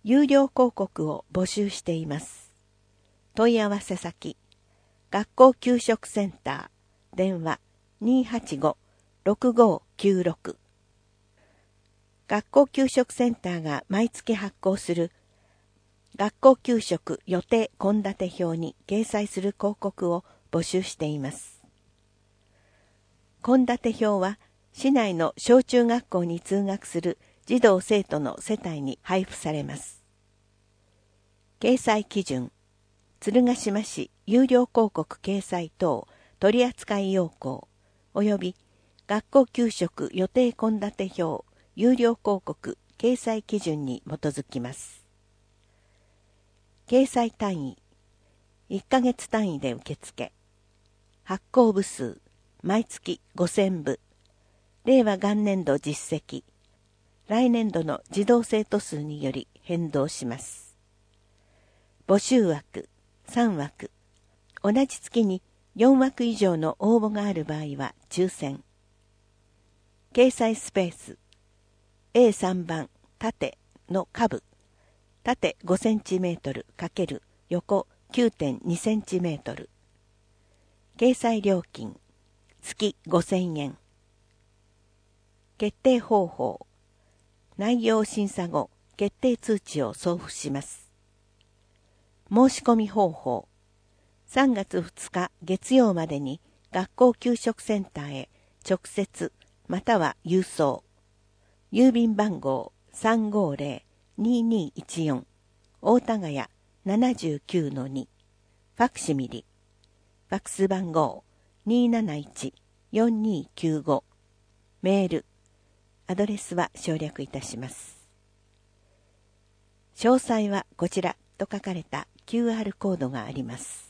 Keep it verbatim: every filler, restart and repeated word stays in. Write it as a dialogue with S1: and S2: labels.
S1: 有料広告を募集しています。問い合わせ先、学校給食センター、電話 にーはちご ろくごきゅうろく。学校給食センターが毎月発行する学校給食予定献立表に掲載する広告を募集しています。献立表は市内の小中学校に通学する児童生徒の世帯に配布されます。掲載基準、鶴ヶ島市有料広告掲載等取扱要項及び学校給食予定献立表有料広告掲載基準に基づきます。掲載単位、いっかげつ単位で受付。発行部数、毎月ごせんぶ。令和元年度実績。来年度の児童生徒数により変動します。募集枠、さんわく。同じ月によんわく以上の応募がある場合は抽選。掲載スペース、エーさん 番、縦の下部。縦ごセンチメートル×横 きゅうてんにセンチメートル。掲載料金、月ごせんえん。決定方法、内容審査後、決定通知を送付します。申し込み方法、さんがつふつか月曜までに学校給食センターへ直接または郵送。郵便番号 さんごーぜろ にーにーいちよん 大田谷 ななじゅうきゅうのに。ファクシミリ。ファクス番号 にーなないち よんにーきゅうご。メール。アドレスは省略いたします。詳細はこちらと書かれた キューアール コードがあります。